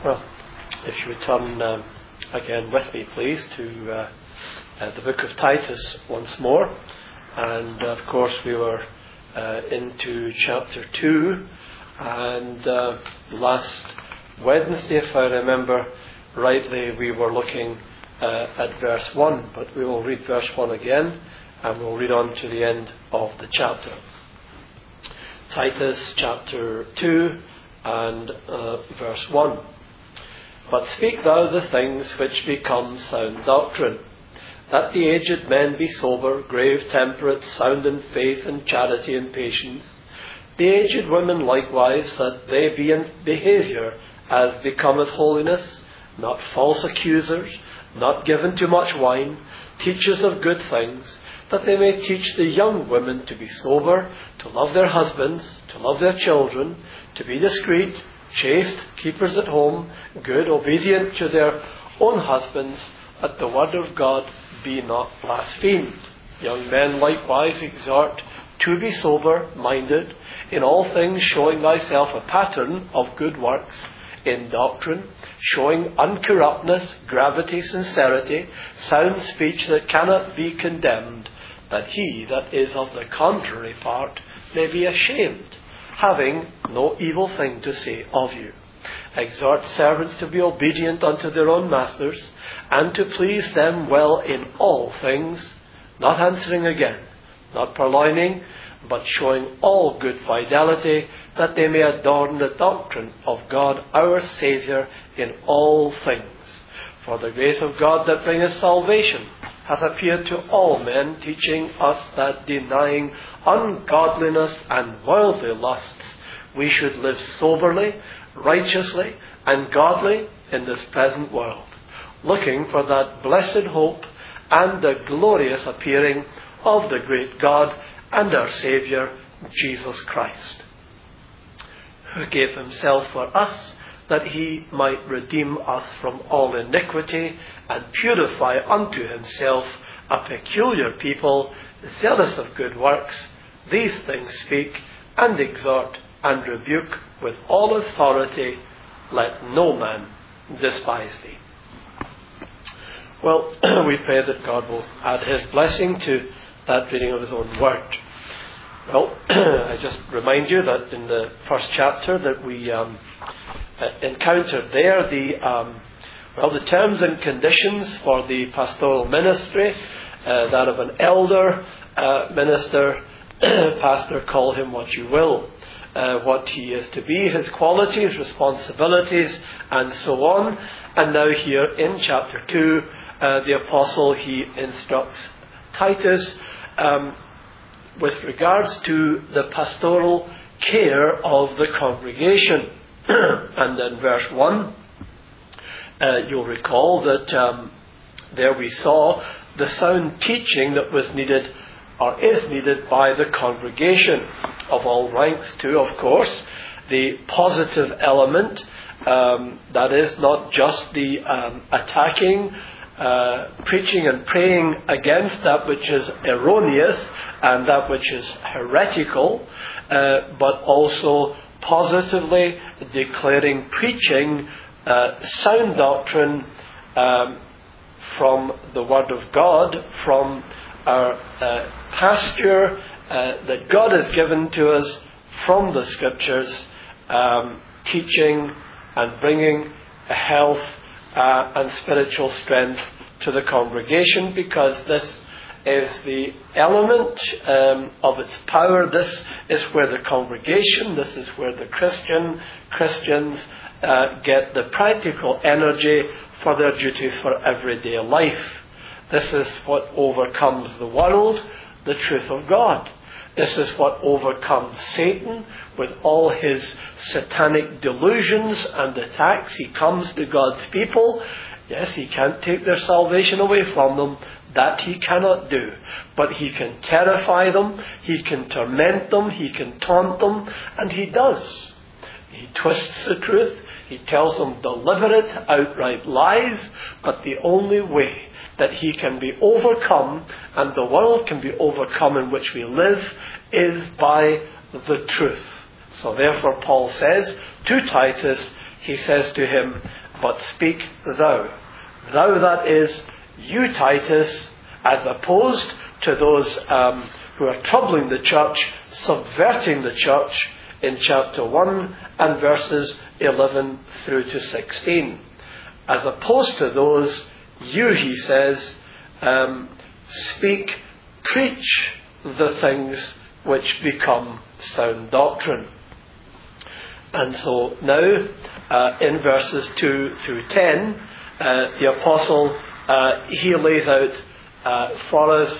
Well, if you would turn again with me, please, to the book of Titus once more. And, of course, we were into chapter 2. And last Wednesday, if I remember rightly, we were looking at verse 1. But we will read verse 1 again, and we'll read on to the end of the chapter. Titus chapter 2 and verse 1. But speak thou the things which become sound doctrine, that the aged men be sober, grave, temperate, sound in faith and charity and patience. The aged women likewise, that they be in behaviour as becometh holiness, not false accusers, not given to much wine, teachers of good things, that they may teach the young women to be sober, to love their husbands, to love their children, to be discreet, chaste, keepers at home, good, obedient to their own husbands, that the word of God be not blasphemed. Young men likewise exhort to be sober-minded, in all things showing thyself a pattern of good works, in doctrine, showing uncorruptness, gravity, sincerity, sound speech that cannot be condemned, that he that is of the contrary part may be ashamed, having no evil thing to say of you. Exhort servants to be obedient unto their own masters, and to please them well in all things, not answering again, not purloining, but showing all good fidelity, that they may adorn the doctrine of God our Saviour in all things. For the grace of God that bringeth salvation hath appeared to all men, teaching us that denying ungodliness and worldly lusts, we should live soberly, righteously, and godly in this present world, looking for that blessed hope and the glorious appearing of the great God and our Saviour, Jesus Christ, who gave himself for us, that he might redeem us from all iniquity, and purify unto himself a peculiar people, zealous of good works. These things speak, and exhort, and rebuke with all authority. Let no man despise thee. Well, we pray that God will add his blessing to that reading of his own word. Well, I just remind you that in the first chapter that we encountered there the terms and conditions for the pastoral ministry, that of an elder minister, pastor, call him what you will, what he is to be, his qualities, responsibilities, and so on. And now here in chapter 2, the apostle, he instructs Titus with regards to the pastoral care of the congregation. And in verse 1, you'll recall that there we saw the sound teaching that was needed, or is needed, by the congregation of all ranks too, of course. The positive element, that is not just the attacking, preaching and praying against that which is erroneous and that which is heretical, but also positively declaring, preaching sound doctrine from the Word of God, from our pasture that God has given to us from the Scriptures, teaching and bringing health and spiritual strength to the congregation, because this is the element of its power. This is where the congregation, this is where the Christians get the practical energy for their duties for everyday life. This is what overcomes the world, the truth of God. This is what overcomes Satan with all his satanic delusions and attacks. He comes to God's people. Yes, he can't take their salvation away from them. That he cannot do. But he can terrify them, he can torment them, he can taunt them, and he does. He twists the truth, he tells them deliberate, outright lies, but the only way that he can be overcome, and the world can be overcome in which we live, is by the truth. So therefore Paul says to Titus, he says to him, "But speak thou." Thou, that is, you, Titus, as opposed to those who are troubling the church, subverting the church in chapter 1 and verses 11 through to 16. As opposed to those, you, he says, preach the things which become sound doctrine. And so now, in verses 2 through 10, the apostle, he lays out for us,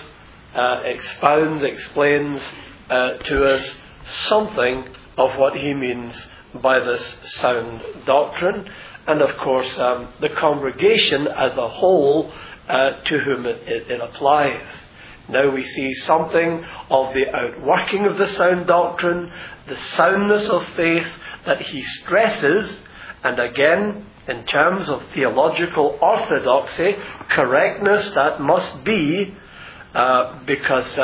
explains to us something of what he means by this sound doctrine, and of course the congregation as a whole to whom it applies. Now we see something of the outworking of the sound doctrine, the soundness of faith that he stresses, and again, in terms of theological orthodoxy, correctness that must be, because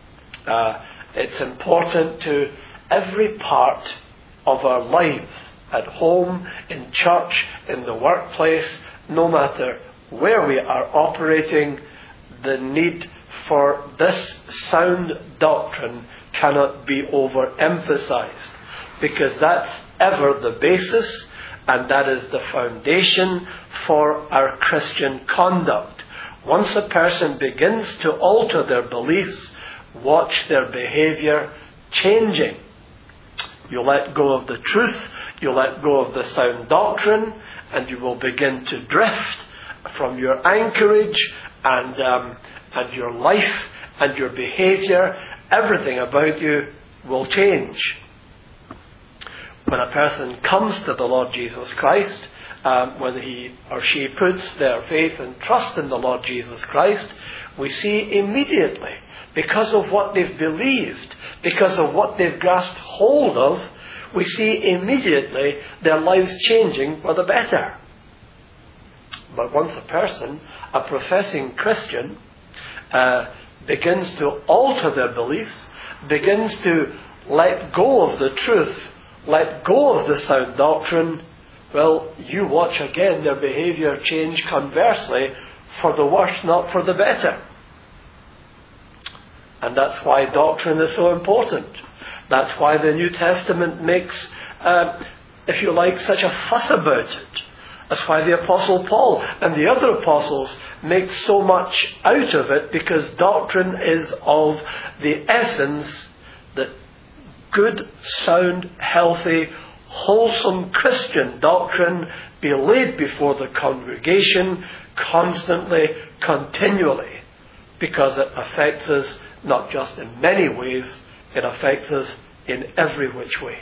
it's important to every part of our lives, at home, in church, in the workplace, no matter where we are operating, the need for this sound doctrine cannot be overemphasized, because that's ever the basis and that is the foundation for our Christian conduct. Once a person begins to alter their beliefs, watch their behavior changing. You let go of the truth, you let go of the sound doctrine, and you will begin to drift from your anchorage and your life and your behavior. Everything about you will change. When a person comes to the Lord Jesus Christ, when he or she puts their faith and trust in the Lord Jesus Christ, we see immediately, because of what they've believed, because of what they've grasped hold of, we see immediately their lives changing for the better. But once a person, a professing Christian, begins to alter their beliefs, begins to let go of the truth, let go of the sound doctrine, well, you watch again their behaviour change conversely for the worse, not for the better. And that's why doctrine is so important. That's why the New Testament makes, if you like, such a fuss about it. That's why the Apostle Paul and the other apostles make so much out of it, because doctrine is of the essence that good, sound, healthy, wholesome Christian doctrine be laid before the congregation constantly, continually, because it affects us not just in many ways, it affects us in every which way.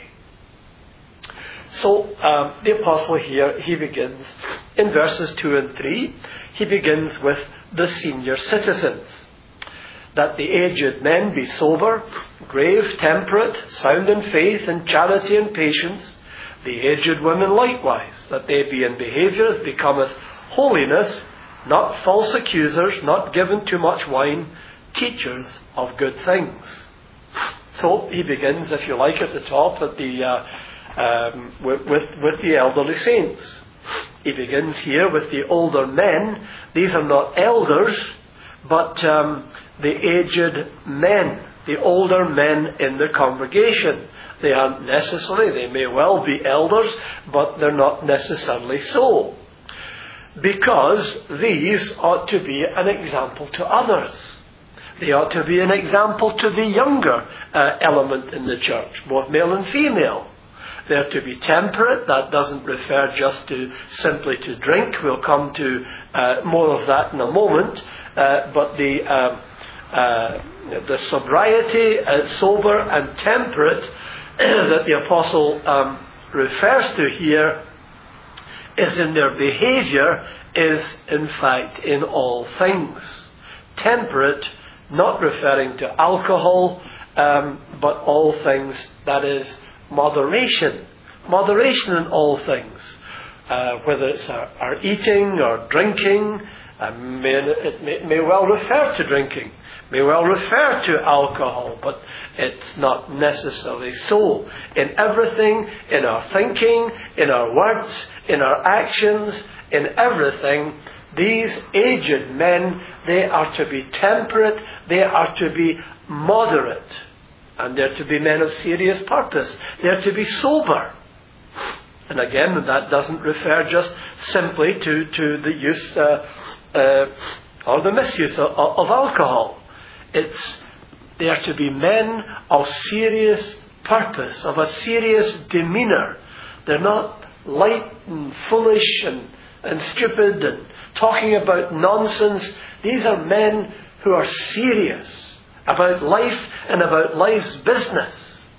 So the apostle here, he begins in verses 2 and 3, he begins with the senior citizens. That the aged men be sober, grave, temperate, sound in faith and charity and patience, the aged women likewise, that they be in behaviour as becometh holiness, not false accusers, not given to much wine, teachers of good things. So he begins, if you like, at the top at the with the elderly saints. He begins here with the older men. These are not elders, but the aged men, the older men in the congregation. They aren't necessarily, they may well be elders, but they're not necessarily so. Because these ought to be an example to others. They ought to be an example to the younger element in the church, both male and female. They're to be temperate. That doesn't refer just to simply to drink. We'll come to more of that in a moment. But the sobriety, sober and temperate that the apostle refers to here is in their behaviour, is in fact in all things. Temperate, not referring to alcohol, but all things, that is, moderation. Moderation in all things. Whether it's our eating or drinking, it may well refer to drinking. may well refer to alcohol, but it's not necessarily so. In everything, in our thinking, in our words, in our actions, in everything, these aged men, they are to be temperate, they are to be moderate, and they're to be men of serious purpose. They're to be sober. And again, that doesn't refer just simply to the use or the misuse of alcohol. They are to be men of serious purpose, of a serious demeanour. They're not light and foolish and stupid and talking about nonsense. These are men who are serious about life and about life's business.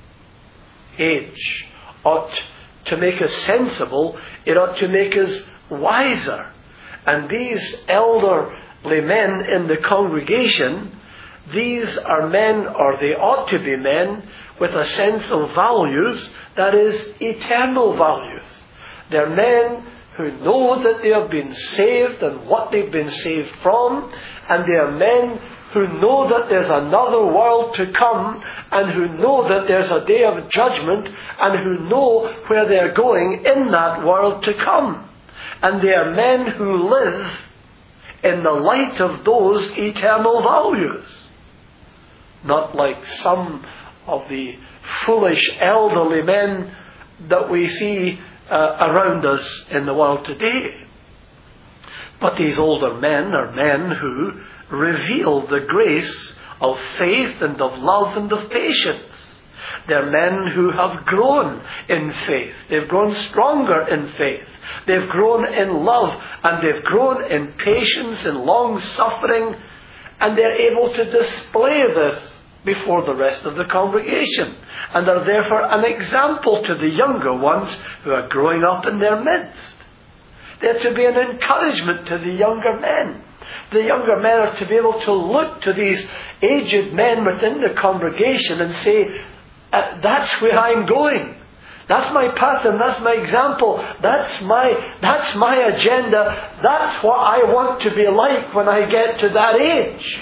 Age ought to make us sensible. It ought to make us wiser. And these elderly men in the congregation, these are men, or they ought to be men, with a sense of values, that is, eternal values. They're men who know that they have been saved and what they've been saved from, and they are men who know that there's another world to come, and who know that there's a day of judgment, and who know where they're going in that world to come. And they are men who live in the light of those eternal values. Not like some of the foolish elderly men that we see around us in the world today. But these older men are men who reveal the grace of faith and of love and of patience. They're men who have grown in faith. They've grown stronger in faith. They've grown in love, and they've grown in patience and long suffering, and they're able to display this before the rest of the congregation, and are therefore an example to the younger ones who are growing up in their midst. They're to be an encouragement to the younger men. The younger men are to be able to look to these aged men within the congregation and say, that's where I'm going. That's my path and that's my example. That's my agenda. That's what I want to be like when I get to that age.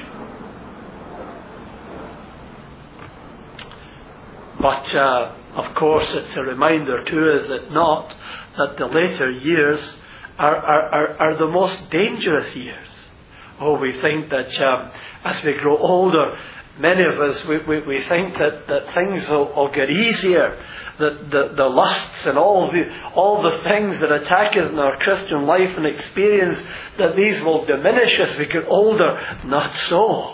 But, of course, it's a reminder too, is it not, that the later years are the most dangerous years. Oh, we think that as we grow older, many of us, we think that things will get easier, that the lusts and all the things that attack us in our Christian life and experience, that these will diminish as we get older. Not so.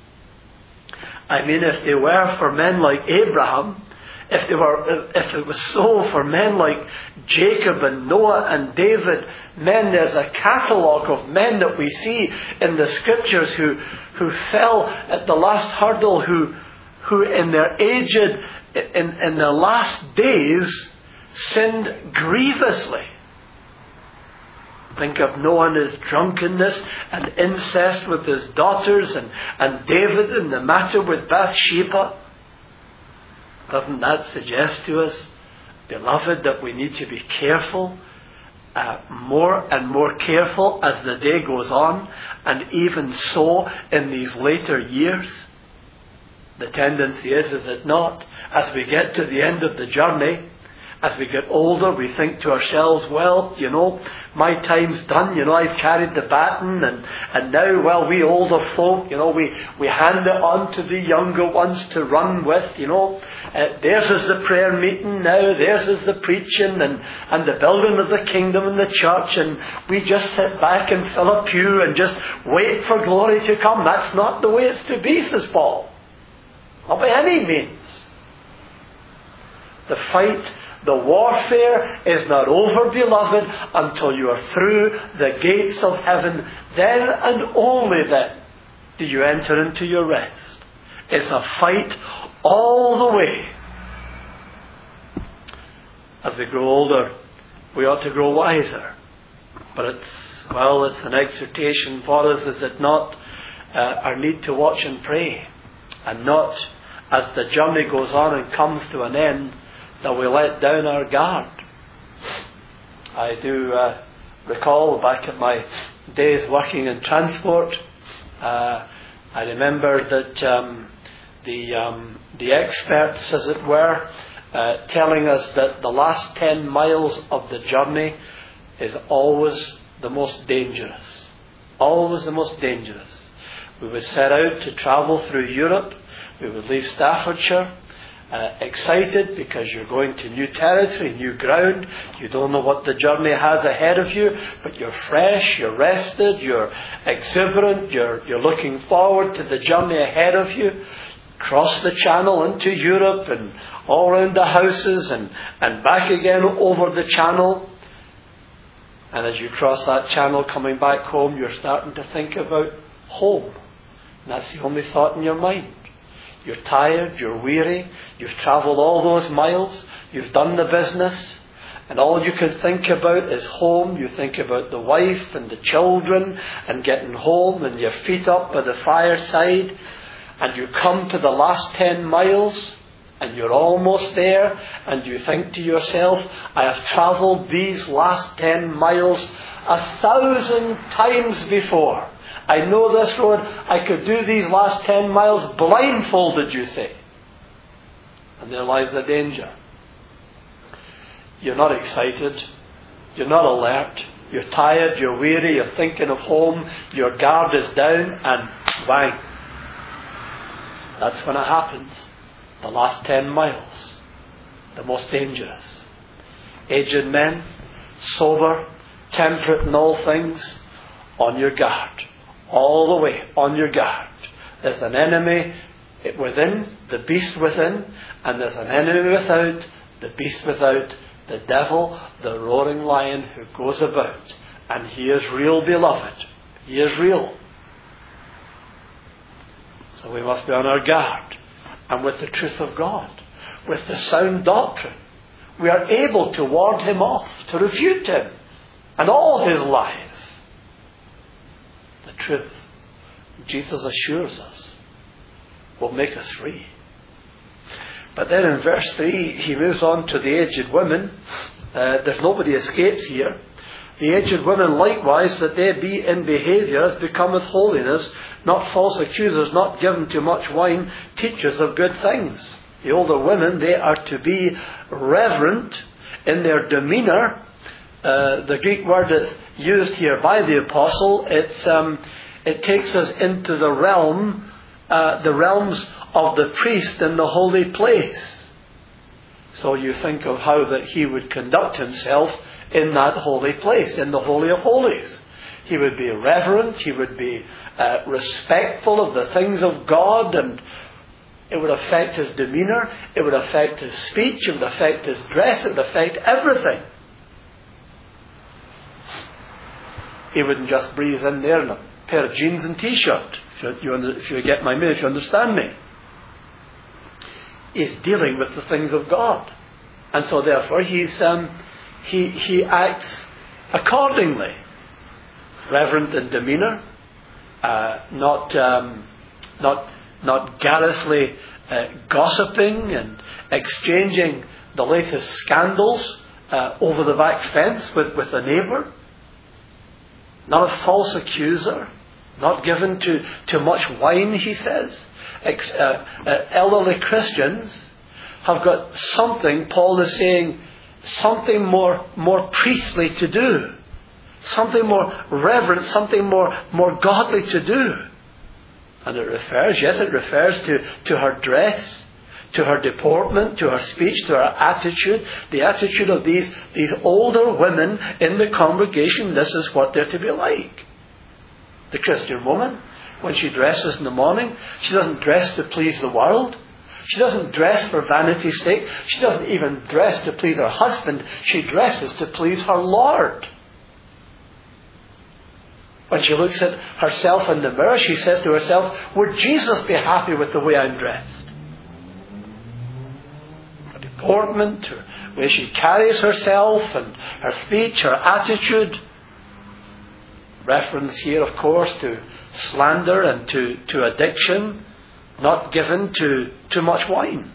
I mean, if they were for men like Abraham, if it was so for men like Jacob and Noah and David, there's a catalogue of men that we see in the Scriptures who fell at the last hurdle, who in their in their last days sinned grievously. Think of Noah and his drunkenness and incest with his daughters, and David and the matter with Bathsheba. Doesn't that suggest to us, beloved, that we need to be careful, more and more careful as the day goes on, and even so in these later years? The tendency is it not, as we get to the end of the journey, as we get older, we think to ourselves, well, my time's done, I've carried the baton, and now, well, we older folk, we hand it on to the younger ones to run with, theirs is the prayer meeting now, theirs is the preaching, and the building of the kingdom and the church, and we just sit back and fill a pew and just wait for glory to come. That's not the way it's to be, says Paul. Not by any means. The fight, the warfare is not over, beloved, until you are through the gates of heaven. Then and only then do you enter into your rest. It's a fight all the way. As we grow older, we ought to grow wiser. But it's an exhortation for us, is it not, our need to watch and pray, and not, as the journey goes on and comes to an end, that we let down our guard. I do recall back at my days working in transport, I remember that the experts, as it were, telling us that the last 10 miles of the journey is always the most dangerous. Always the most dangerous. We would set out to travel through Europe. We would leave Staffordshire, excited because you're going to new territory, new ground. You don't know what the journey has ahead of you, but you're fresh, you're rested, you're exuberant, you're looking forward to the journey ahead of you. Cross the channel into Europe and all around the houses and back again over the channel. And as you cross that channel coming back home, you're starting to think about home. And that's the only thought in your mind. You're tired, you're weary, you've travelled all those miles, you've done the business, and all you can think about is home. You think about the wife and the children and getting home and your feet up by the fireside, and you come to the last 10 miles and you're almost there, and you think to yourself, I have travelled these last 10 miles 1,000 times before. I know this road. I could do these last 10 miles blindfolded, you say. And there lies the danger. You're not excited. You're not alert. You're tired. You're weary. You're thinking of home. Your guard is down, and bang. That's when it happens. The last 10 miles. The most dangerous. Aged men, sober, temperate in all things, on your guard. All the way on your guard. There's an enemy within, the beast within, and there's an enemy without, the beast without, the devil, the roaring lion who goes about. And he is real, beloved. He is real. So we must be on our guard. And with the truth of God, with the sound doctrine, we are able to ward him off, to refute him, and all his lies. The truth, Jesus assures us, will make us free. But then in verse 3, he moves on to the aged women. There's nobody escapes here. The aged women likewise, that they be in behaviour as becometh holiness, not false accusers, not given to much wine, teachers of good things. The older women, they are to be reverent in their demeanour. The Greek word that's used here by the apostle, it takes us into the realms of the priest in the holy place. So you think of how that he would conduct himself in that holy place, in the Holy of Holies. He would be reverent, he would be respectful of the things of God, and it would affect his demeanour, it would affect his speech, it would affect his dress, it would affect everything. He wouldn't just breeze in there in a pair of jeans and t-shirt, if you get my meaning, if you understand me. He's dealing with the things of God. And so therefore he acts accordingly. Reverent in demeanour, not garrulously gossiping and exchanging the latest scandals over the back fence with a neighbour. Not a false accuser, not given to much wine, he says. Elderly Christians have got something, Paul is saying, something more priestly to do. Something more reverent, something more godly to do. And it refers to her dress, to her deportment, to her speech, to her attitude. The attitude of these older women in the congregation, this is what they're to be like. The Christian woman, when she dresses in the morning, she doesn't dress to please the world. She doesn't dress for vanity's sake. She doesn't even dress to please her husband. She dresses to please her Lord. When she looks at herself in the mirror, she says to herself, would Jesus be happy with the way I'm dressed? Her deportment, her way she carries herself, and her speech, her attitude. Reference here, of course, to slander and to addiction, not given to too much wine.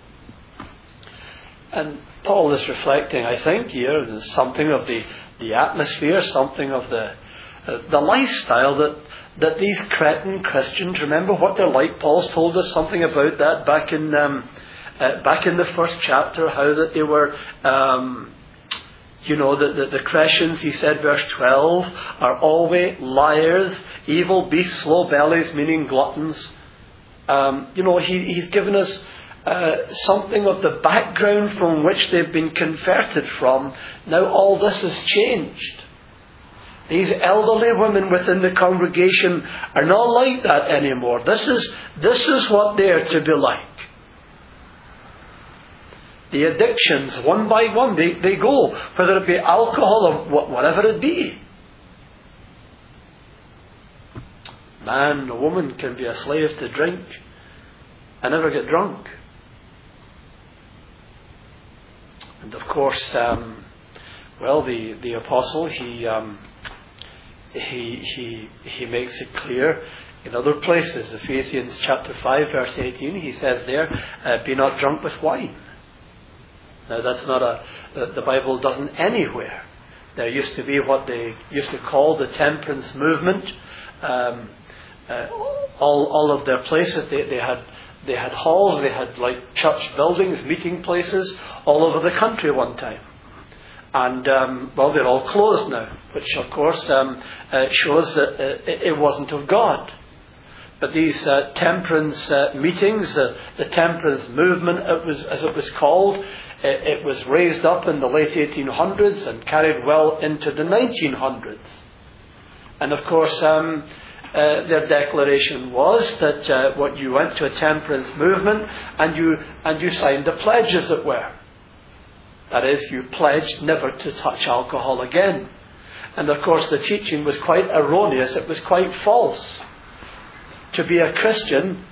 And Paul is reflecting, I think, here, something of the atmosphere, something of the the lifestyle that these Cretan Christians, remember what they're like. Paul's told us something about that back in the first chapter, how that they were, the Cretans, he said, verse 12, are always liars, evil beasts, slow bellies, meaning gluttons. He's given us something of the background from which they've been converted from. Now all this has changed. These elderly women within the congregation are not like that anymore. This is what they are to be like. The addictions, one by one, they go, whether it be alcohol or whatever it be. Man or woman can be a slave to drink and never get drunk. And of course, the apostle, he makes it clear in other places. Ephesians chapter 5 verse 18, he says there, be not drunk with wine. Now that's not the Bible doesn't anywhere. There used to be what they used to call the temperance movement. All of their places, they had halls, they had like church buildings, meeting places all over the country one time. And, they're all closed now, which of course shows that it wasn't of God. But these temperance meetings, the temperance movement, as it was called, it was raised up in the late 1800s and carried well into the 1900s. And of course, their declaration was that what you went to a temperance movement and you signed a pledge, as it were. That is, you pledged never to touch alcohol again. And of course the teaching was quite erroneous. It was quite false. To be a Christian,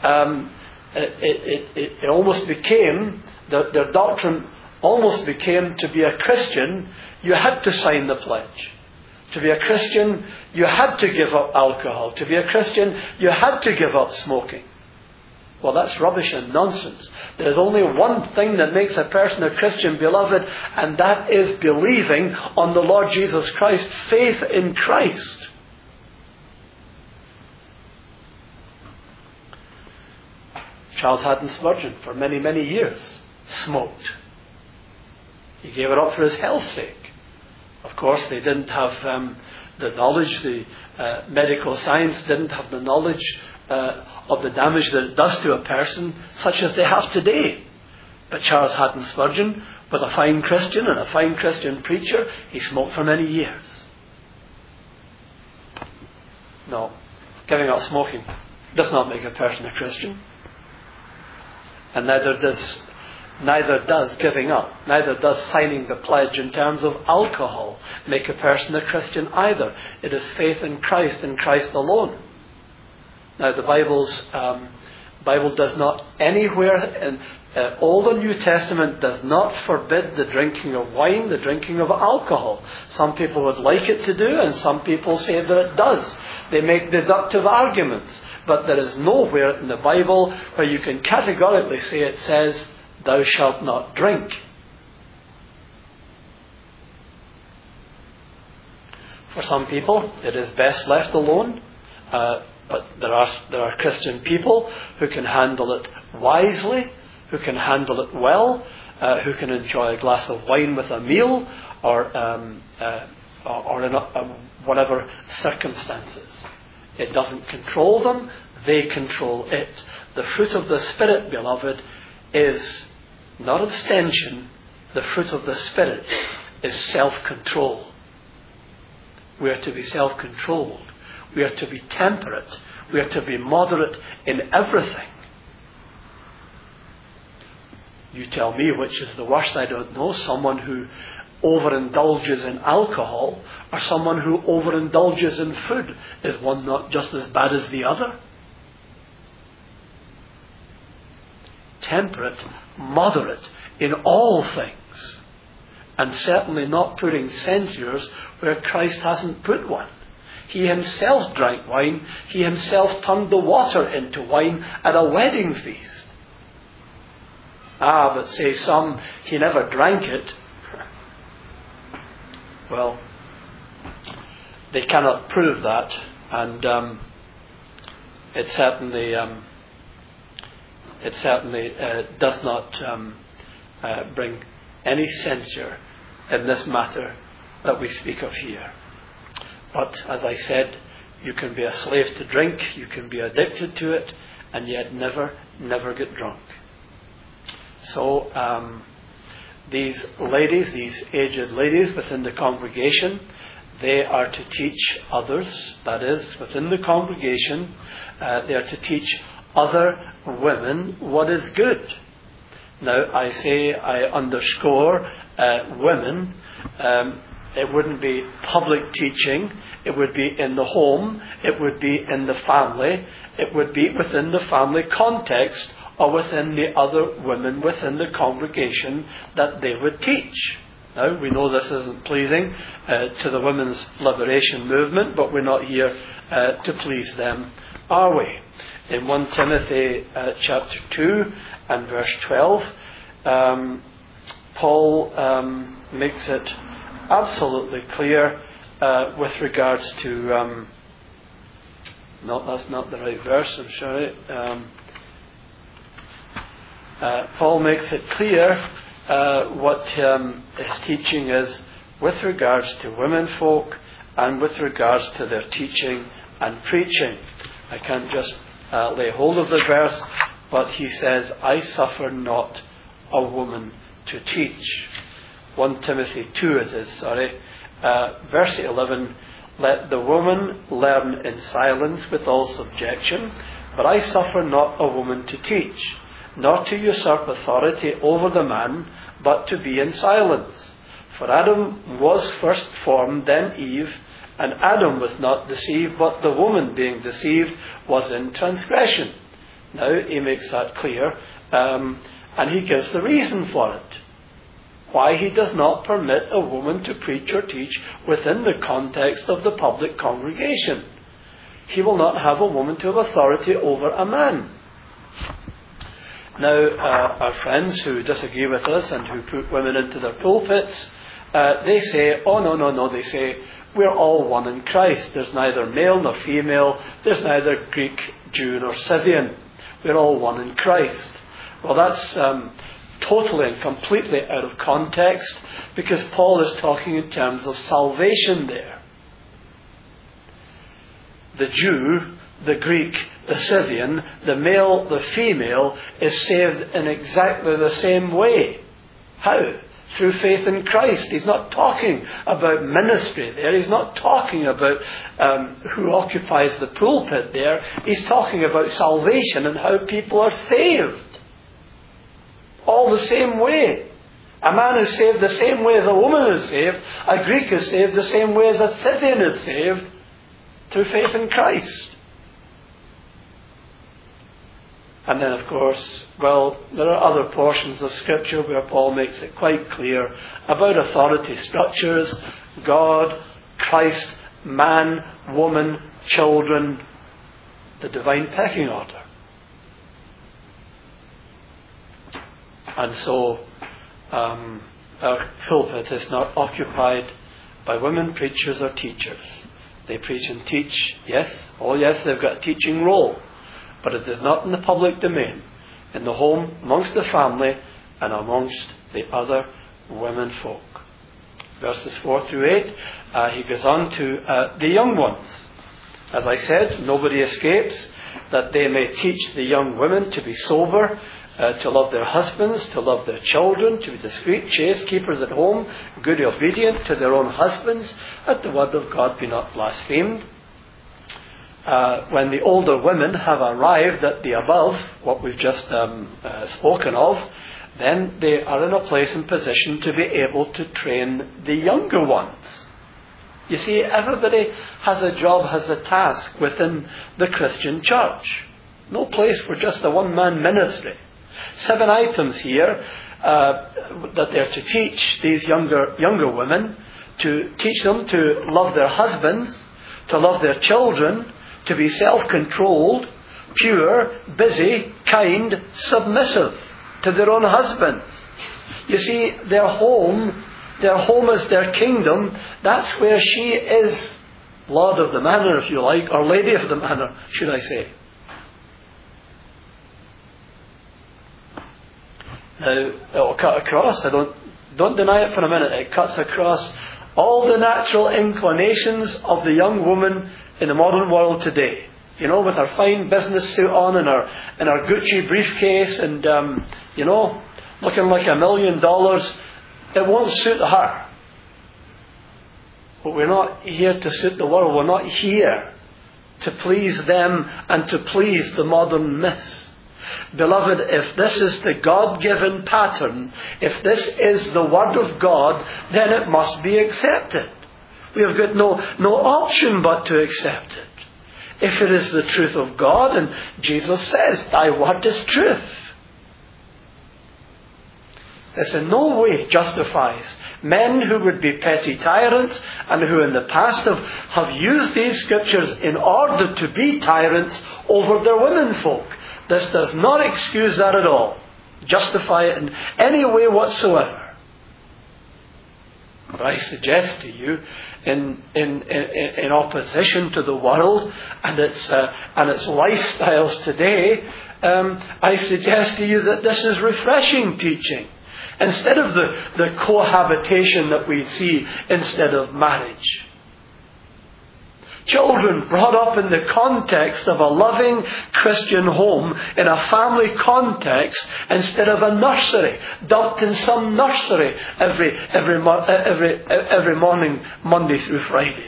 it almost became, their doctrine almost became, to be a Christian, you had to sign the pledge. To be a Christian, you had to give up alcohol. To be a Christian, you had to give up smoking. Well, that's rubbish and nonsense. There's only one thing that makes a person a Christian, beloved, and that is believing on the Lord Jesus Christ, faith in Christ. Charles Haddon Spurgeon, for many, many years, smoked. He gave it up for his health's sake. Of course, they didn't have the knowledge, the medical science didn't have the knowledge of the damage that it does to a person, such as they have today. But Charles Haddon Spurgeon was a fine Christian and a fine Christian preacher. He smoked for many years. No, giving up smoking does not make a person a Christian. And neither does giving up, neither does signing the pledge in terms of alcohol make a person a Christian either. It is faith in Christ and Christ alone. Now the Bible does not anywhere in all the New Testament does not forbid the drinking of wine, the drinking of alcohol. Some people would like it to do, and some people say that it does. They make deductive arguments, but there is nowhere in the Bible where you can categorically say it says, "Thou shalt not drink." For some people, it is best left alone. But there are Christian people who can handle it wisely, who can handle it well, who can enjoy a glass of wine with a meal, or in whatever circumstances. It doesn't control them; they control it. The fruit of the Spirit, beloved, is not abstention. The fruit of the Spirit is self-control. We are to be self-controlled. We are to be temperate. We are to be moderate in everything. You tell me which is the worst, I don't know. Someone who overindulges in alcohol or someone who overindulges in food. Is one not just as bad as the other? Temperate, moderate in all things. And certainly not putting censures where Christ hasn't put one. He himself drank wine. He himself turned the water into wine at a wedding feast. But say some, he never drank it. Well, they cannot prove that, and it certainly does not bring any censure in this matter that we speak of here. But as I said, you can be a slave to drink, you can be addicted to it, and yet never get drunk. So these ladies, these aged ladies within the congregation, they are to teach others, that is, within the congregation, they are to teach other women what is good. Now, I underscore women. It wouldn't be public teaching. It would be in the home. It would be in the family. It would be within the family context or within the other women within the congregation that they would teach. Now, we know this isn't pleasing to the women's liberation movement, but we're not here to please them, are we? In 1 Timothy chapter 2 and verse 12, Paul makes it absolutely clear with regards to... no, that's not the right verse, I'm sorry. Paul makes it clear what his teaching is with regards to women folk and with regards to their teaching and preaching. I can't just lay hold of the verse, but he says, I suffer not a woman to teach. 1 Timothy 2 it is, verse 11, let the woman learn in silence with all subjection, but I suffer not a woman to teach, nor to usurp authority over the man, but to be in silence. For Adam was first formed, then Eve, and Adam was not deceived, but the woman being deceived was in transgression. Now he makes that clear, and he gives the reason for it. Why he does not permit a woman to preach or teach within the context of the public congregation. He will not have a woman to have authority over a man. Now, our friends who disagree with us and who put women into their pulpits, they say, oh no, they say, we're all one in Christ. There's neither male nor female. There's neither Greek, Jew nor Scythian. We're all one in Christ. Well, that's totally and completely out of context, because Paul is talking in terms of salvation there. The Jew, the Greek, the Scythian, the male, the female is saved in exactly the same way. How? Through faith in Christ. He's not talking about ministry there. He's not talking about who occupies the pulpit there. He's talking about salvation and how people are saved. All the same way. A man is saved the same way as a woman is saved. A Greek is saved the same way as a Scythian is saved, through faith in Christ. And then, of course, well, there are other portions of Scripture where Paul makes it quite clear about authority structures, God, Christ, man, woman, children, the divine pecking order. And so, our pulpit is not occupied by women preachers or teachers. They preach and teach, yes, oh yes, they've got a teaching role. But it is not in the public domain, in the home, amongst the family, and amongst the other women folk. Verses 4 through 8, he goes on to the young ones. As I said, nobody escapes, that they may teach the young women to be sober, to love their husbands, to love their children, to be discreet, chaste, keepers at home, good, obedient to their own husbands, that the word of God be not blasphemed. When the older women have arrived at the above, what we've just spoken of, then they are in a place and position to be able to train the younger ones. You see, everybody has a job, has a task within the Christian church. No place for just a one-man ministry. 7 items here that they're to teach these younger women, to teach them to love their husbands, to love their children, to be self-controlled, pure, busy, kind, submissive to their own husbands. You see, their home is their kingdom. That's where she is Lord of the manor, if you like, or Lady of the manor, should I say. Now, it will cut across, don't deny it for a minute, it cuts across all the natural inclinations of the young woman in the modern world today. You know, with her fine business suit on and her Gucci briefcase and, looking like $1 million, it won't suit her. But we're not here to suit the world. We're not here to please them and to please the modern myths. Beloved, if this is the God-given pattern, if this is the Word of God, then it must be accepted. We have got no option but to accept it. If it is the truth of God, and Jesus says, thy word is truth. This in no way justifies men who would be petty tyrants and who in the past have used these scriptures in order to be tyrants over their womenfolk. This does not excuse that at all, justify it in any way whatsoever. But I suggest to you, in opposition to the world and its lifestyles today, I suggest to you that this is refreshing teaching. Instead of the cohabitation that we see instead of marriage. Children brought up in the context of a loving Christian home, in a family context, instead of a nursery, dumped in some nursery every morning, Monday through Friday.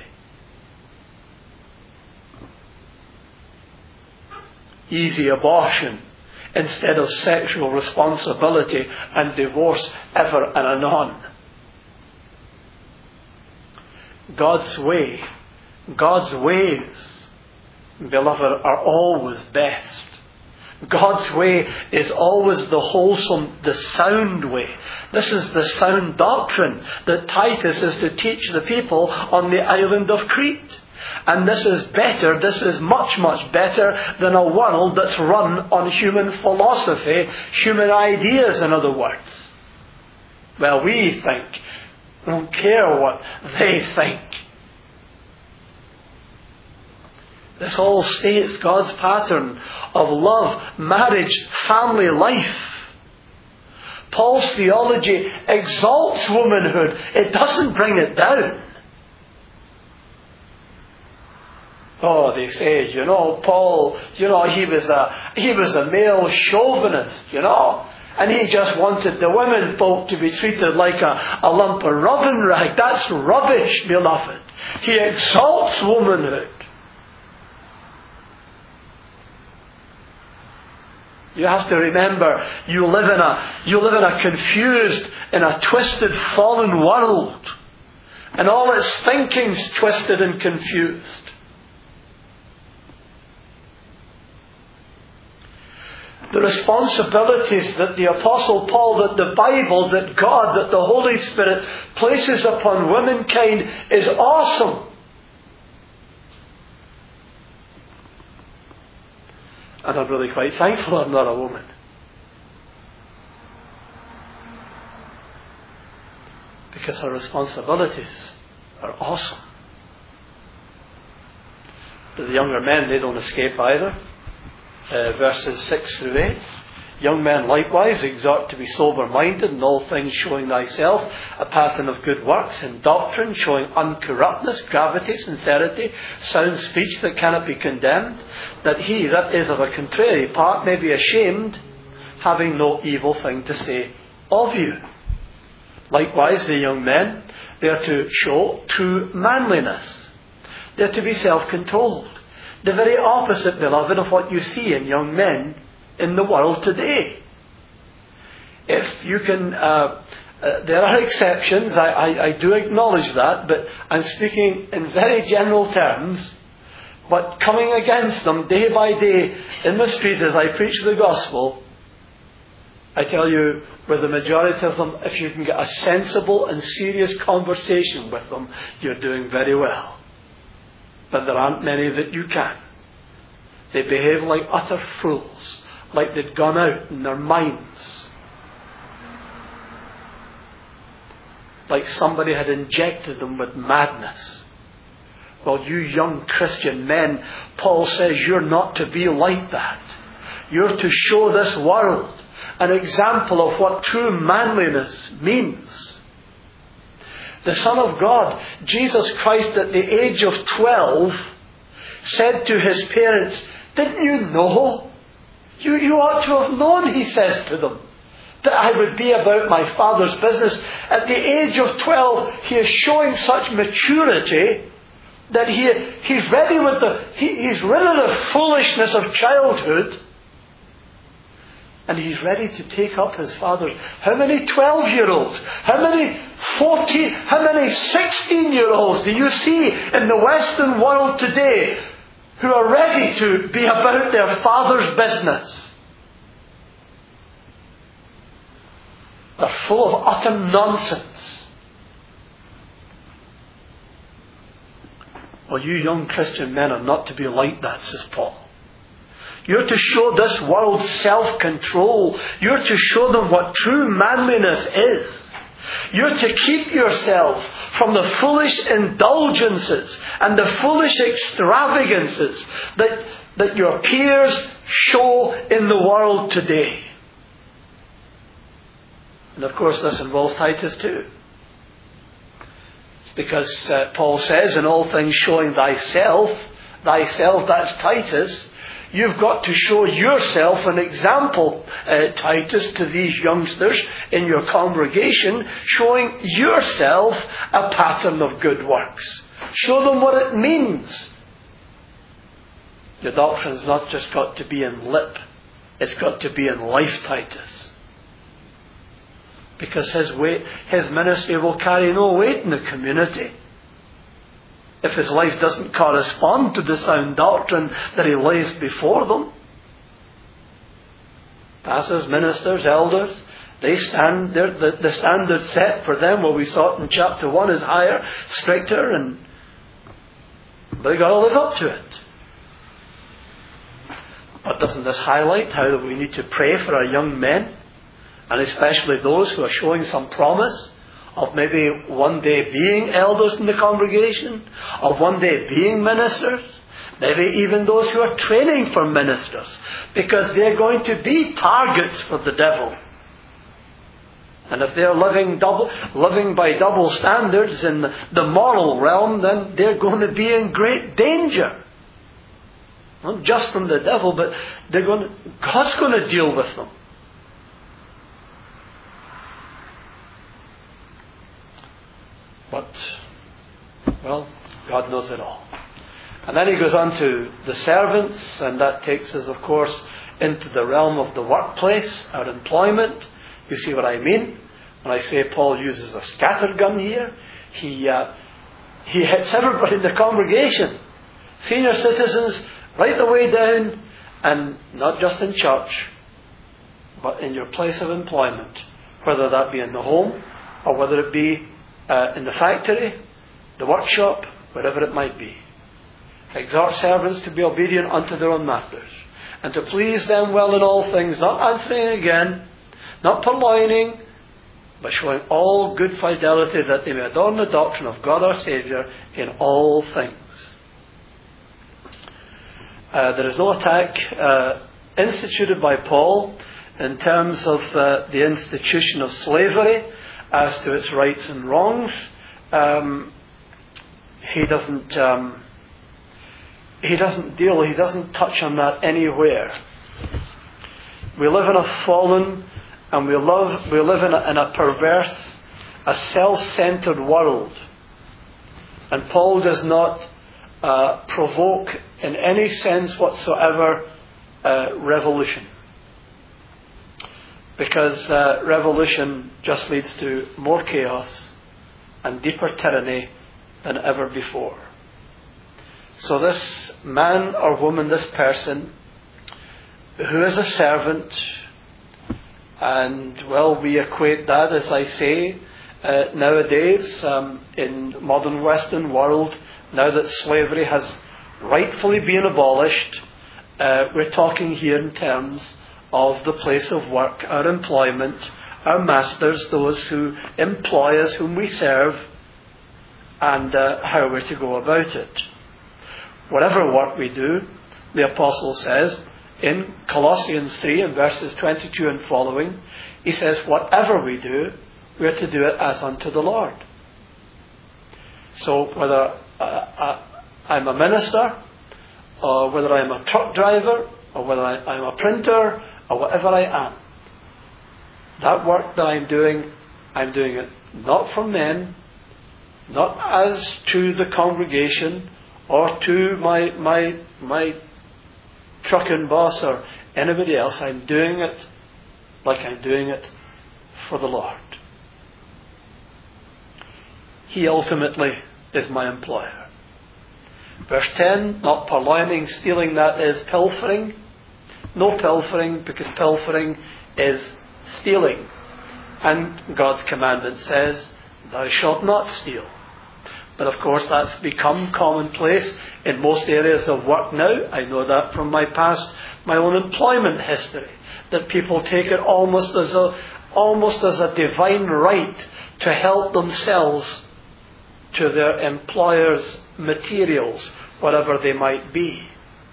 Easy abortion instead of sexual responsibility and divorce ever and anon. God's way, God's ways, beloved, are always best. God's way is always the wholesome, the sound way. This is the sound doctrine that Titus is to teach the people on the island of Crete. And this is better, this is much, much better than a world that's run on human philosophy, human ideas, in other words. Well, we think. We don't care what they think. This all states God's pattern of love, marriage, family life. Paul's theology exalts womanhood. It doesn't bring it down. Oh, they say, Paul, he was a male chauvinist, and he just wanted the women folk to be treated like a lump of rubbing rag. That's rubbish, beloved. He exalts womanhood. You have to remember, you live in a confused, in a twisted, fallen world, and all its thinking's twisted and confused. The responsibilities that the Apostle Paul, that the Bible, that God, that the Holy Spirit places upon womankind is awesome. And I'm really quite thankful I'm not a woman. Because her responsibilities are awesome. But the younger men, they don't escape either. Verses 6 through 8. Young men likewise exhort to be sober-minded, in all things showing thyself a pattern of good works, in doctrine showing uncorruptness, gravity, sincerity, sound speech that cannot be condemned, that he that is of a contrary part may be ashamed, having no evil thing to say of you. Likewise, the young men, they are to show true manliness. They are to be self-controlled. The very opposite, beloved, of what you see in young men in the world today. If you can, there are exceptions, I do acknowledge that, but I'm speaking in very general terms. But coming against them day by day in the street as I preach the gospel, I tell you, with the majority of them, if you can get a sensible and serious conversation with them, you're doing very well. But there aren't many that you can. They behave like utter fools, like they'd gone out in their minds. Like somebody had injected them with madness. Well, you young Christian men, Paul says you're not to be like that. You're to show this world an example of what true manliness means. The Son of God, Jesus Christ, at the age of 12, said to his parents, "Didn't you know? You ought to have known," he says to them, "that I would be about my Father's business." At the age of 12, he is showing such maturity that he's ready with he's rid of the foolishness of childhood, and he's ready to take up his Father's. How many 12-year-olds? How many 14? How many 16-year-olds do you see in the Western world today who are ready to be about their Father's business? They're full of utter nonsense. Well, you young Christian men are not to be like that, says Paul. You're to show this world self-control. You're to show them what true manliness is. You're to keep yourselves from the foolish indulgences and the foolish extravagances that your peers show in the world today. And of course this involves Titus too. Because Paul says, in all things showing thyself, that's Titus. You've got to show yourself an example, Titus, to these youngsters in your congregation, showing yourself a pattern of good works. Show them what it means. Your doctrine's not just got to be in lip, it's got to be in life, Titus. Because his ministry will carry no weight in the community if his life doesn't correspond to the sound doctrine that he lays before them. Pastors, ministers, elders, they stand there. The standard set for them, well, we saw it in chapter 1, is higher, stricter, and they've got to live up to it. But doesn't this highlight how that we need to pray for our young men, and especially those who are showing some promise of maybe one day being elders in the congregation, of one day being ministers, maybe even those who are training for ministers, because they're going to be targets for the devil. And if they're living by double standards in the moral realm, then they're going to be in great danger. Not just from the devil, but God's going to deal with them. But, well, God knows it all. And then he goes on to the servants, and that takes us, of course, into the realm of the workplace, our employment. You see what I mean? When I say Paul uses a scattergun here, he hits everybody in the congregation. Senior citizens, right the way down, and not just in church, but in your place of employment. Whether that be in the home, or whether it be in the factory, the workshop, wherever it might be. Exhort servants to be obedient unto their own masters, and to please them well in all things, not answering again, not purloining, but showing all good fidelity, that they may adorn the doctrine of God our Saviour in all things. There is no attack instituted by Paul in terms of the institution of slavery as to its rights and wrongs. He doesn't touch on that anywhere. We live in a fallen, and we live in a perverse, a self-centered world. And Paul does not provoke in any sense whatsoever revolution. Because revolution just leads to more chaos and deeper tyranny than ever before. So this man or woman, this person, who is a servant, and well, we equate that, as I say, nowadays in modern Western world, now that slavery has rightfully been abolished, we're talking here in terms of the place of work, our employment, our masters, those who employ us, whom we serve, and how we're to go about it. Whatever work we do, the apostle says in Colossians 3 and verses 22 and following, he says, whatever we do, we are to do it as unto the Lord. So whether I'm a minister, or whether I'm a truck driver, or whether I'm a printer, or whatever I am, that work that I'm doing it not for men, not as to the congregation, or to my trucking boss or anybody else. I'm doing it like I'm doing it for the Lord. He ultimately is my employer. Verse 10, not purloining, stealing, that is pilfering. No pilfering, because pilfering is stealing. And God's commandment says, thou shalt not steal. But of course that's become commonplace in most areas of work now. I know that from my past, my own employment history, that people take it almost as a divine right to help themselves to their employer's materials, whatever they might be.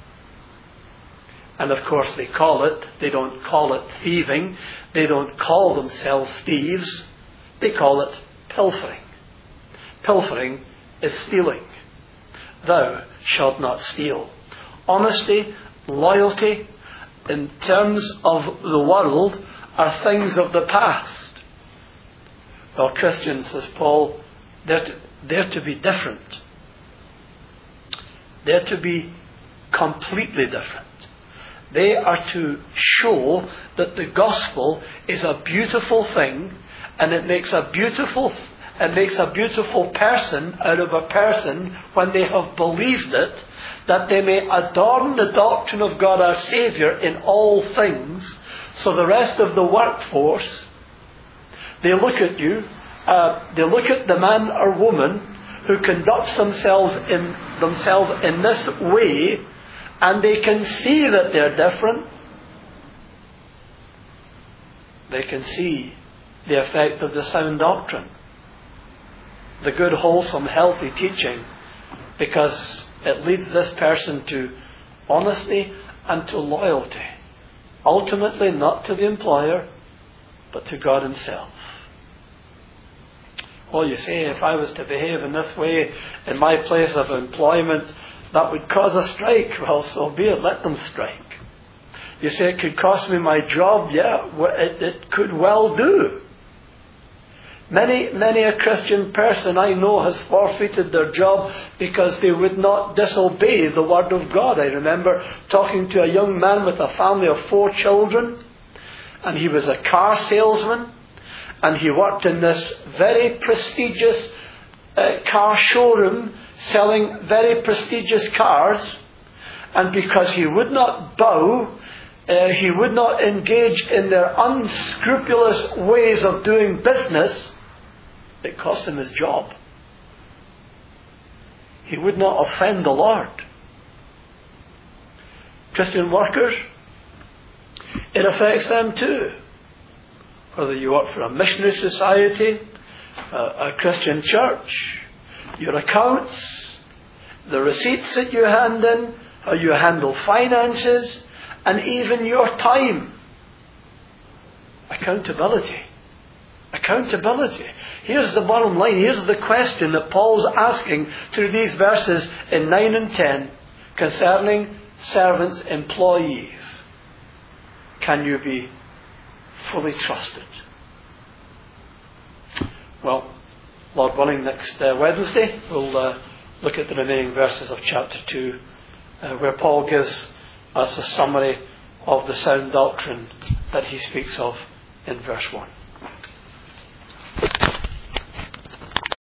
And of course they don't call it thieving, they don't call themselves thieves, they call it pilfering. Pilfering is stealing. Thou shalt not steal. Honesty, loyalty, in terms of the world, are things of the past. Well, Christians, says Paul, they're to be different. They're to be completely different. They are to show that the gospel is a beautiful thing, and it makes a beautiful person out of a person when they have believed it, that they may adorn the doctrine of God our Saviour in all things. So the rest of the workforce, they look at you, they look at the man or woman who conducts themselves in this way, and they can see that they're different. They can see the effect of the sound doctrine, the good, wholesome, healthy teaching, because it leads this person to honesty and to loyalty. Ultimately, not to the employer, but to God Himself. Well, you say, if I was to behave in this way in my place of employment, that would cause a strike. Well, so be it. Let them strike. You say it could cost me my job. Yeah, it could well do. Many a Christian person I know has forfeited their job because they would not disobey the Word of God. I remember talking to a young man with a family of 4 children, and he was a car salesman, and he worked in this very prestigious car showroom selling very prestigious cars, and because he would not bow, he would not engage in their unscrupulous ways of doing business, it cost him his job. He would not offend the Lord. Christian workers, it affects them too. Whether you work for a missionary society, a Christian church, your accounts, the receipts that you hand in, how you handle finances, and even your time. Accountability. Accountability. Here's the bottom line. Here's the question that Paul's asking through these verses in 9 and 10 concerning servants, employees. Can you be fully trusted? Well, Lord willing, next Wednesday we'll look at the remaining verses of chapter 2, where Paul gives us a summary of the sound doctrine that he speaks of in verse 1.